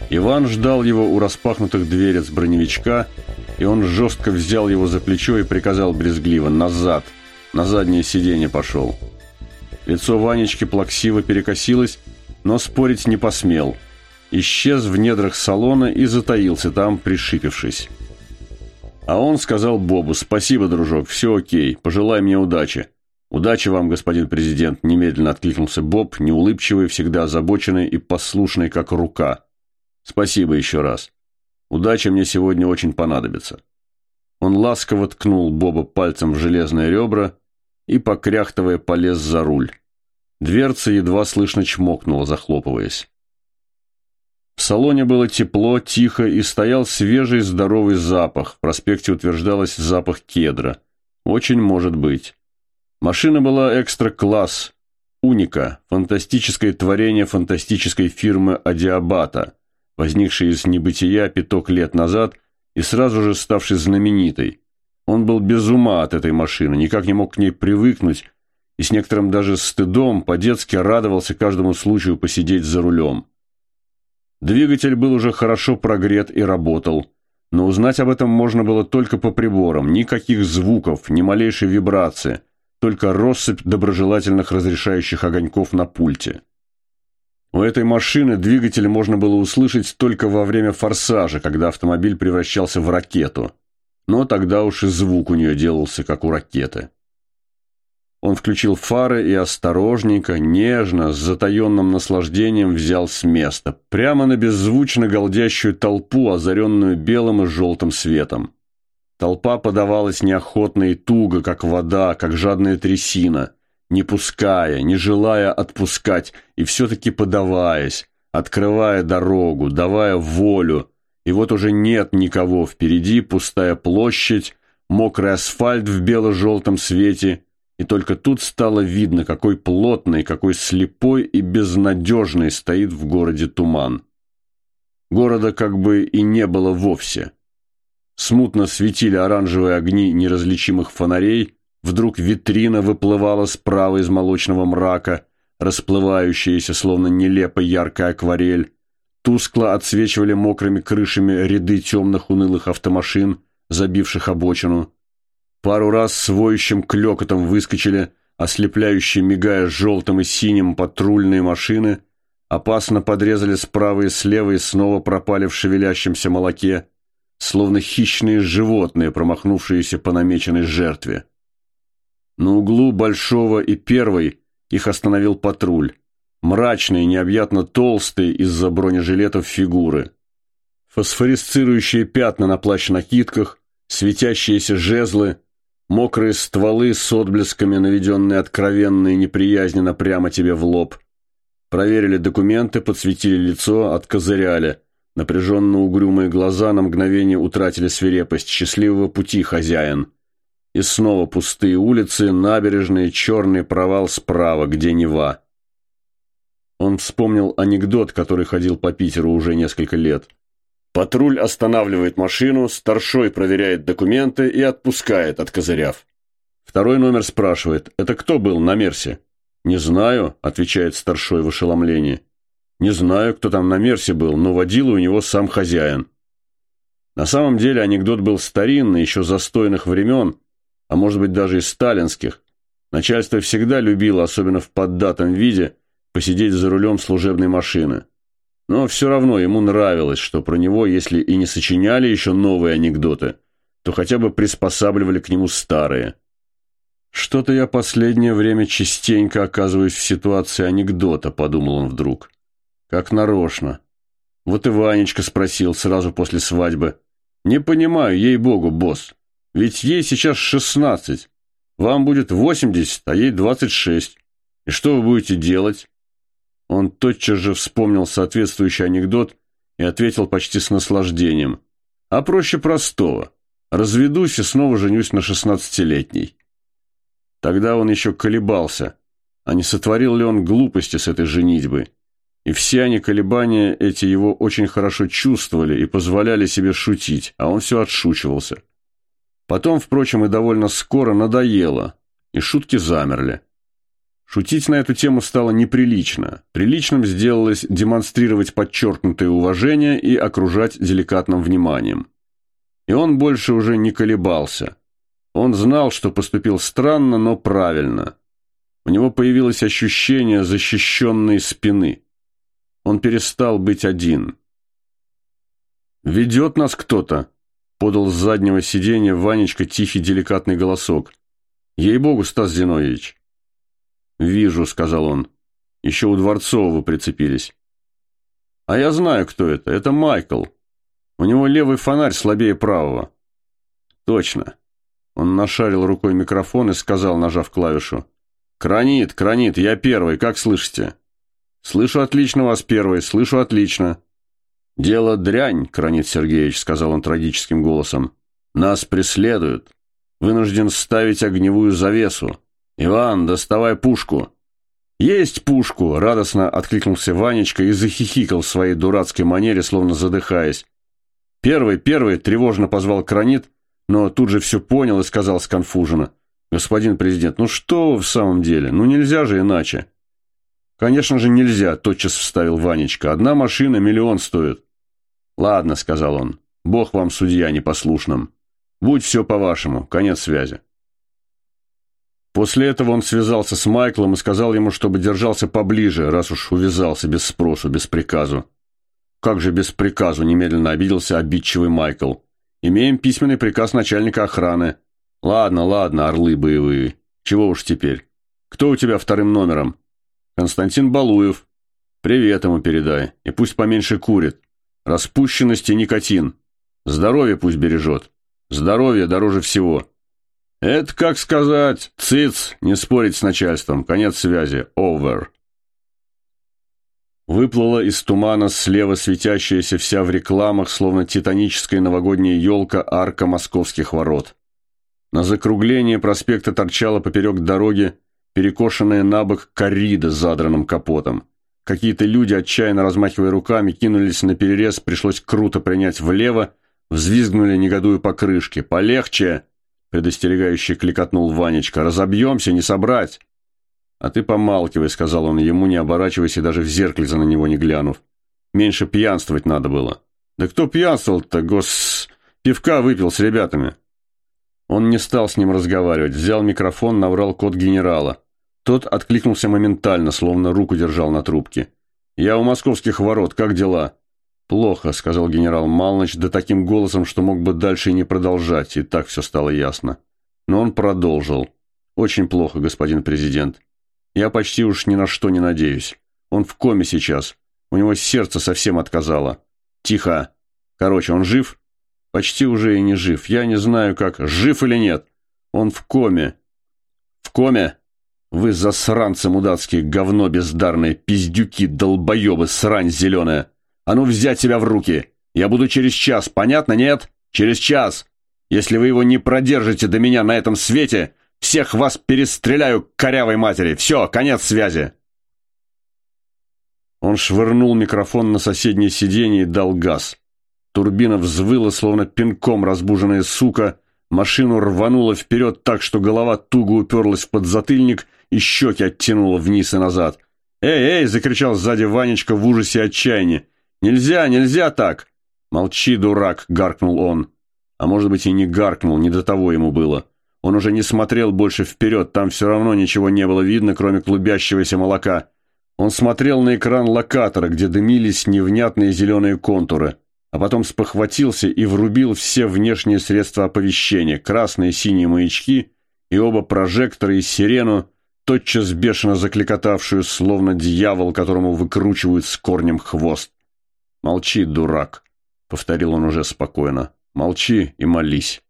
Иван ждал его у распахнутых дверец броневичка, и он жестко взял его за плечо и приказал брезгливо: «Назад! На заднее сиденье пошел!» Лицо Ванечки плаксиво перекосилось, но спорить не посмел. Исчез в недрах салона и затаился там, пришипевшись. А он сказал Бобу: «Спасибо, дружок, все окей, пожелай мне удачи». «Удачи вам, господин президент», — немедленно откликнулся Боб, неулыбчивый, всегда озабоченный и послушный, как рука. «Спасибо еще раз. Удача мне сегодня очень понадобится». Он ласково ткнул Боба пальцем в железные ребра и, покряхтывая, полез за руль. Дверца едва слышно чмокнула, захлопываясь. В салоне было тепло, тихо, и стоял свежий здоровый запах. В проспекте утверждалось запах кедра. Очень может быть. Машина была экстра-класс, уника, фантастическое творение фантастической фирмы «Адиабата», возникшей из небытия пяток лет назад и сразу же ставшей знаменитой. Он был без ума от этой машины, никак не мог к ней привыкнуть и с некоторым даже стыдом по-детски радовался каждому случаю посидеть за рулем. Двигатель был уже хорошо прогрет и работал, но узнать об этом можно было только по приборам, никаких звуков, ни малейшей вибрации, только россыпь доброжелательных разрешающих огоньков на пульте. У этой машины двигатель можно было услышать только во время форсажа, когда автомобиль превращался в ракету. Но тогда уж и звук у нее делался, как у ракеты. Он включил фары и осторожненько, нежно, с затаенным наслаждением взял с места, прямо на беззвучно галдящую толпу, озаренную белым и желтым светом. Толпа подавалась неохотно и туго, как вода, как жадная трясина, не пуская, не желая отпускать, и все-таки подаваясь, открывая дорогу, давая волю. И вот уже нет никого впереди, пустая площадь, мокрый асфальт в бело-желтом свете, и только тут стало видно, какой плотный, какой слепой и безнадежный стоит в городе туман. Города как бы и не было вовсе. Смутно светили оранжевые огни неразличимых фонарей, вдруг витрина выплывала справа из молочного мрака, расплывающаяся, словно нелепо яркая акварель. Тускло отсвечивали мокрыми крышами ряды темных унылых автомашин, забивших обочину. Пару раз с воющим клёкотом выскочили, ослепляющие, мигая желтым и синим, патрульные машины, опасно подрезали справа и слева и снова пропали в шевелящемся молоке, словно хищные животные, промахнувшиеся по намеченной жертве. На углу Большого и Первой их остановил патруль. Мрачные, необъятно толстые из-за бронежилетов фигуры. Фосфорисцирующие пятна на плащ-накидках, светящиеся жезлы, мокрые стволы с отблесками, наведенные откровенно и неприязненно прямо тебе в лоб. Проверили документы, подсветили лицо, откозыряли. Напряженно угрюмые глаза на мгновение утратили свирепость. «Счастливого пути, хозяин!» И снова пустые улицы, набережные, черный провал справа, где Нева. Он вспомнил анекдот, который ходил по Питеру уже несколько лет. Патруль останавливает машину, старшой проверяет документы и отпускает, откозыряв. Второй номер спрашивает: «Это кто был на Мерсе?» «Не знаю», — отвечает старшой в ошеломлении. «Не знаю, кто там на Мерсе был, но водила у него сам хозяин». На самом деле анекдот был старинный, еще застойных времен, а может быть даже и сталинских. Начальство всегда любило, особенно в поддатом виде, посидеть за рулем служебной машины. Но все равно ему нравилось, что про него, если и не сочиняли еще новые анекдоты, то хотя бы приспосабливали к нему старые. «Что-то я последнее время частенько оказываюсь в ситуации анекдота», — подумал он вдруг. «Как нарочно. Вот и Ванечка спросил сразу после свадьбы. Не понимаю, ей-богу, босс. Ведь ей сейчас 16. Вам будет 80, а ей 26. И что вы будете делать?» Он тотчас же вспомнил соответствующий анекдот и ответил почти с наслаждением. «А проще простого. Разведусь и снова женюсь на 16-летней». Тогда он еще колебался, а не сотворил ли он глупости с этой женитьбой. И все они, колебания эти, его очень хорошо чувствовали и позволяли себе шутить, а он все отшучивался. Потом, впрочем, и довольно скоро надоело, и шутки замерли. Шутить на эту тему стало неприлично. Приличным сделалось демонстрировать подчеркнутое уважение и окружать деликатным вниманием. И он больше уже не колебался. Он знал, что поступил странно, но правильно. У него появилось ощущение защищенной спины. Он перестал быть один. «Ведет нас кто-то», — подал с заднего сиденья Ванечка тихий деликатный голосок. «Ей-богу, Стас Зиновьевич». «Вижу», — сказал он. «Еще у Дворцового прицепились». «А я знаю, кто это. Это Майкл. У него левый фонарь слабее правого». «Точно». Он нашарил рукой микрофон и сказал, нажав клавишу. «Кранит, Кранит, я первый, как слышите?» «Слышу отлично вас, первый, слышу отлично». «Дело дрянь, Кранит Сергеевич», — сказал он трагическим голосом. «Нас преследуют. Вынужден ставить огневую завесу. Иван, доставай пушку». «Есть пушку!» — радостно откликнулся Ванечка и захихикал в своей дурацкой манере, словно задыхаясь. «Первый!» — тревожно позвал Кранит, но тут же все понял и сказал сконфуженно. «Господин президент, ну что вы в самом деле? Ну нельзя же иначе». «Конечно же нельзя», — тотчас вставил Ванечка. «Одна машина миллион стоит». «Ладно», — сказал он, — «Бог вам судья непослушным. Будь все по-вашему, конец связи». После этого он связался с Майклом и сказал ему, чтобы держался поближе, раз уж увязался без спросу, без приказу. «Как же без приказу?» — немедленно обиделся обидчивый Майкл. «Имеем письменный приказ начальника охраны». «Ладно, орлы боевые. Чего уж теперь? Кто у тебя вторым номером?» «Константин Балуев». «Привет ему передай, и пусть поменьше курит. Распущенность и никотин. Здоровье пусть бережет. Здоровье дороже всего». «Это как сказать? Цыц, не спорить с начальством. Конец связи. Over». Выплыла из тумана слева светящаяся вся в рекламах, словно титаническая новогодняя елка, арка московских ворот. На закруглении проспекта торчала поперек дороги перекошенная набок коррида с задранным капотом. Какие-то люди, отчаянно размахивая руками, кинулись на перерез, пришлось круто принять влево, взвизгнули, негодуя покрышки. «Полегче!» — предостерегающе кликотнул Ванечка. «Разобьемся, не собрать!» «А ты помалкивай», — сказал он ему, не оборачиваясь и даже в зеркальце на него не глянув. «Меньше пьянствовать надо было». «Да кто пьянствовал-то, Пивка выпил с ребятами». Он не стал с ним разговаривать, взял микрофон, наврал код генерала. Тот откликнулся моментально, словно руку держал на трубке. «Я у московских ворот, как дела?» «Плохо», — сказал генерал Малныч, да таким голосом, что мог бы дальше и не продолжать, и так все стало ясно. Но он продолжил. «Очень плохо, господин президент. Я почти уж ни на что не надеюсь. Он в коме сейчас. У него сердце совсем отказало». «Тихо. Короче, он жив?» «Почти уже и не жив. Я не знаю, как, жив или нет. Он в коме». «В коме? Вы засранцы мудацкие, говно бездарное, пиздюки, долбоебы, срань зеленая. А ну взять себя в руки. Я буду через час, понятно, нет? Через час. Если вы его не продержите до меня на этом свете, всех вас перестреляю к корявой матери. Все, конец связи». Он швырнул микрофон на соседнее сиденье и дал газ. Турбина взвыла, словно пинком разбуженная сука. Машину рвануло вперед так, что голова туго уперлась в подзатыльник и щеки оттянуло вниз и назад. «Эй, эй!» — закричал сзади Ванечка в ужасе и отчаянии. «Нельзя, нельзя так!» «Молчи, дурак!» — гаркнул он. А может быть и не гаркнул, не до того ему было. Он уже не смотрел больше вперед, там все равно ничего не было видно, кроме клубящегося молока. Он смотрел на экран локатора, где дымились невнятные зеленые контуры, а потом спохватился и врубил все внешние средства оповещения, красные и синие маячки и оба прожектора и сирену, тотчас бешено закликотавшую, словно дьявол, которому выкручивают с корнем хвост. «Молчи, дурак», — повторил он уже спокойно. «Молчи и молись».